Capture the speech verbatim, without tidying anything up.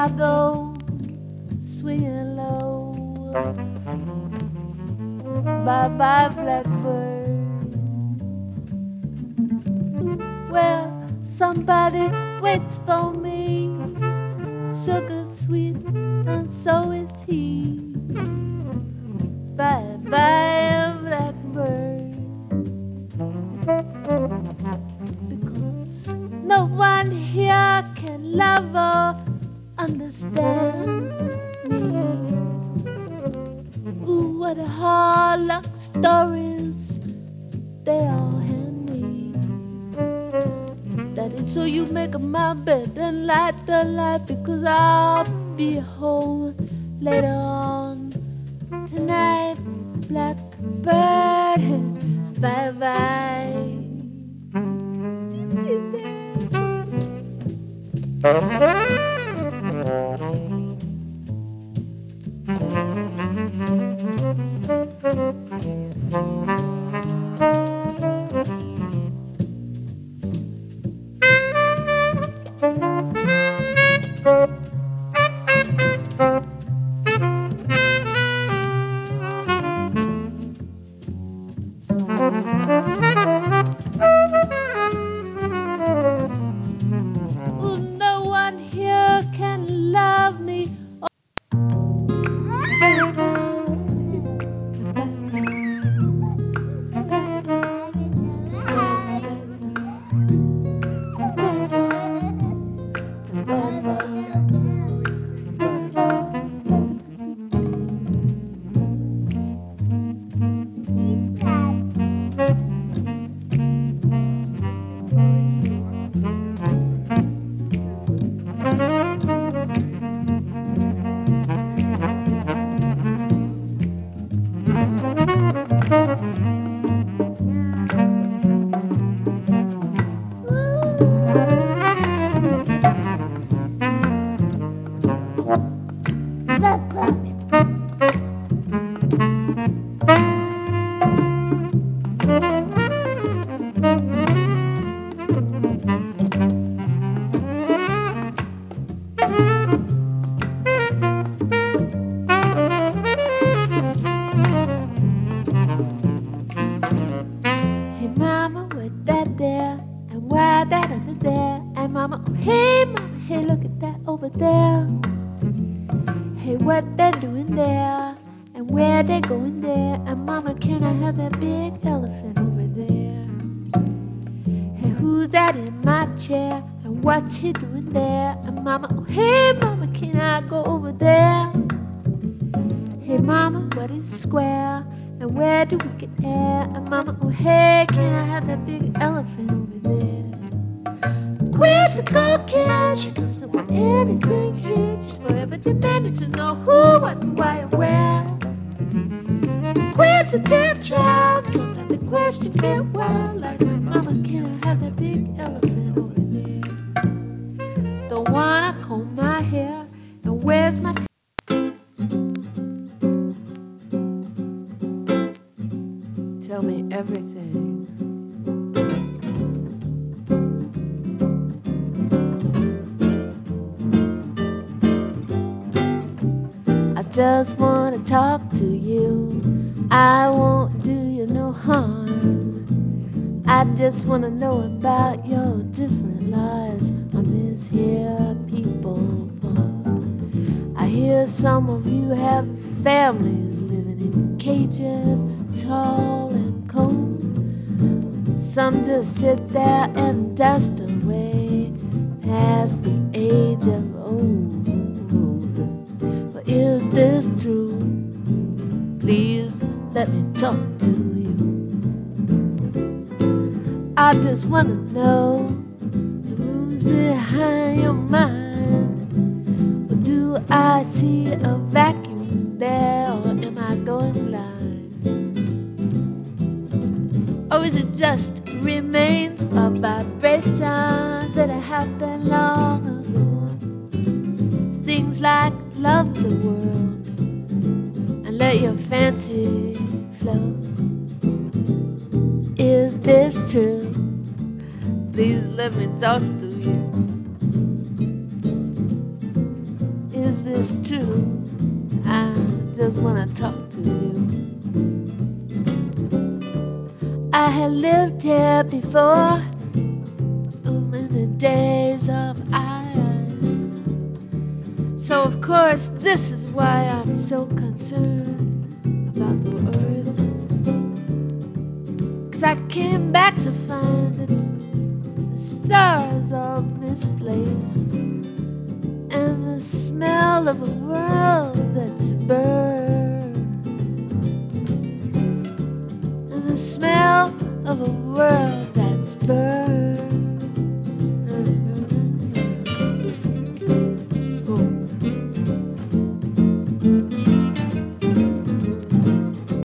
Chicago, swinging low. Bye bye, blackbird. Well, somebody waits for me, sugar sweet, and so is he. Bye bye, blackbird. Because no one here can love or understand me. Ooh, what a hard luck stories they all hand me. Daddy, so you make my bed and light the light, because I'll be home later on tonight. Blackbird, bye bye. What's he doing there? And mama, oh hey mama, can I go over there? Hey mama, what is square? And where do we get air? And mama, oh hey, can I have that big elephant over there? Quizzical kid, she doesn't want everything here. She's forever demanding to know who, what, and why, and where. Inquisitive child, sometimes the questions get wild. Like, mama, can I have that big elephant over there? Don't wanna comb my hair, and where's my t- Tell me everything. I just wanna talk to you. I won't do you no harm. I just wanna know about your different lives on this here people farm. I hear some of you have families living in cages, tall and cold. Some just sit there and dust away past the age of old. But is this true? Please let me talk to you. I just wanna know the rooms behind your mind. Or do I see a vacuum there, or am I going blind? Or is it just remains of vibrations that happened long ago? Things like love the world and let your fancy flow. Is this true? Please let me talk to you. it's true. I just wanna talk to you. I had lived here before, oh, in the days of ice. So of course this is why I'm so concerned about the earth. 'Cause I came back to find that the stars are misplaced, and the smell of a world that's burned, and the smell of a world that's burned.